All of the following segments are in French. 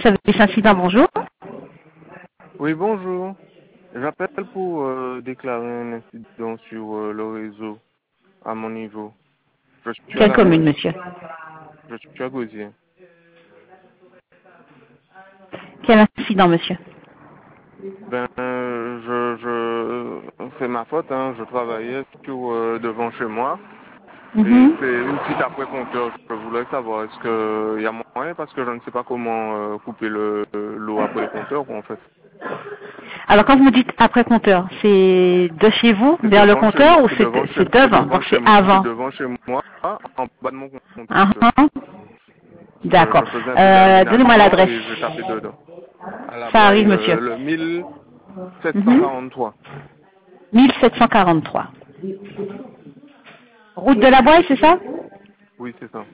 Service incident, bonjour. Oui, bonjour. J'appelle pour déclarer un incident sur le réseau à mon niveau. Je suis à Quelle la commune, Boye. monsieur? Je suis à Gosier. Quel incident, monsieur? Ben, c'est ma faute, hein. Je travaillais sur devant chez moi et Mhm. c'est une fuite après compteur. Je voulais savoir est-ce qu'il y a moyen parce que je ne sais pas comment couper l'eau après le compteur en fait. Alors, quand vous me dites après compteur, c'est de chez vous C'est vers le devant chez moi. compteur ou c'est devant? Donc, c'est C'est avant. devant chez moi, en bas de mon Ah, compteur. ah. D'accord. Je faisais un peu Donnez-moi d'aménagement l'adresse. et je tapais dedans. À la Ça Boye, arrive, monsieur. le Mhm. 1743. 1743. Route de la Boye, c'est ça? Oui, c'est ça.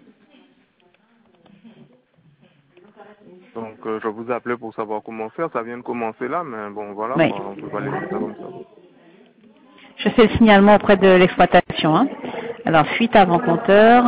Donc, je vous appelais pour savoir comment faire. Ça vient de commencer là, mais bon, voilà, Oui. quoi. On peut pas laisser ça comme ça. Je fais le signalement auprès de l'exploitation. Hein. Alors, fuite avant compteur.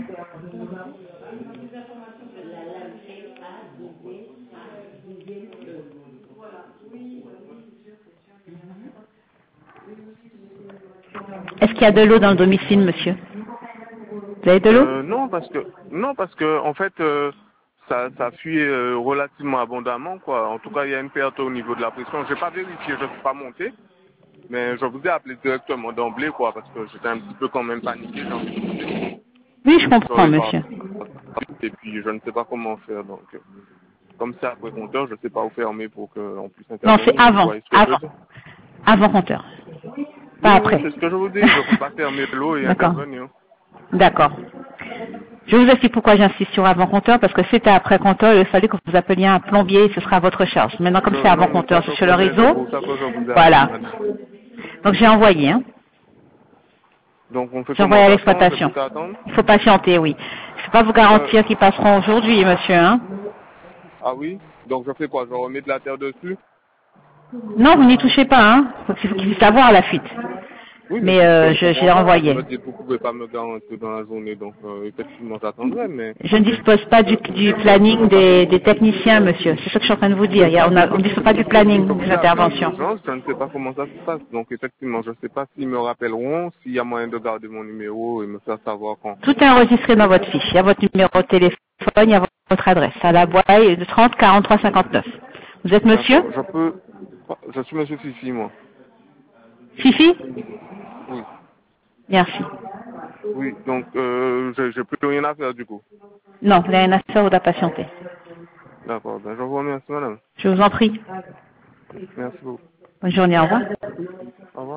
Est-ce qu'il y a de l'eau dans le domicile, monsieur? Vous avez de l'eau? Non, parce que en fait, ça fuit relativement abondamment, quoi. En tout cas, il y a une perte au niveau de la pression. J'ai pas vérifié, je suis pas monté, mais je vous ai appelé directement d'emblée, quoi, parce que j'étais un petit peu quand même paniqué. J'ai envie de vous dire. Oui, je comprends, J'aurais pas. monsieur. Et puis, je ne sais pas comment faire, donc. Comme c'est après compteur, je ne sais pas où fermer pour qu'on puisse Non, c'est intervenir. Vous avant. voyez ce que je veux Avant. dire? Avant compteur. Pas Oui, oui, après. c'est ce que je vous dis. Je ne peux pas fermer l'eau et D'accord. intervenir. D'accord. Je vous explique pourquoi j'insiste sur avant compteur, parce que si c'était après compteur, il fallait que vous appeliez un plombier et ce sera à votre charge. Maintenant, comme c'est avant Non, mais ça compteur, c'est je sur le connais. C'est réseau. pour ça que je vous ai appelé, Voilà. madame. Donc j'ai envoyé, hein. Donc, on fait J'ai comment? envoyé à J'attends? J'ai l'exploitation. plus qu'à attendre? Il faut patienter, oui. Je ne peux pas vous Euh, garantir qu'ils passeront aujourd'hui, monsieur, hein. ah oui? Donc, je fais quoi? Je remets de la terre dessus? Non, vous n'y touchez pas, hein. Faut qu'il puisse savoir la fuite. Oui, mais Mais c'est ce que je j'ai comprends pas. Vous envoyé. me dites que vous ne pouvez pas me garantir dans la journée. Donc, effectivement, j'attendrai, mais Je ne dispose pas du je ne planning peux pas. des techniciens, monsieur. C'est ce que je suis en train de vous dire. On ne dispose pas du Je planning vous des ai appelé en interventions. urgence, je ne sais pas comment ça se passe. Donc effectivement, je ne sais pas s'ils me rappelleront, s'il y a moyen de garder mon numéro et me faire savoir quand. Tout est enregistré dans votre fiche. Il y a votre numéro de téléphone, il y a votre adresse. À la Boye de 30 43 59. Vous êtes monsieur? D'accord. Je suis monsieur Fifi, moi. Fifi? Oui. Merci. Oui, donc j'ai plus rien à faire du coup. Non, vous n'avez rien à faire ou à patienter. D'accord. Ben, je vous remercie, madame. Je vous en prie. Merci beaucoup. Bonne journée, au revoir. Au revoir.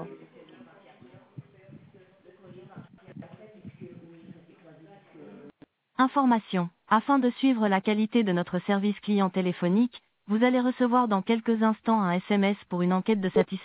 Information. Afin de suivre la qualité de notre service client téléphonique, vous allez recevoir dans quelques instants un SMS pour une enquête de satisfaction.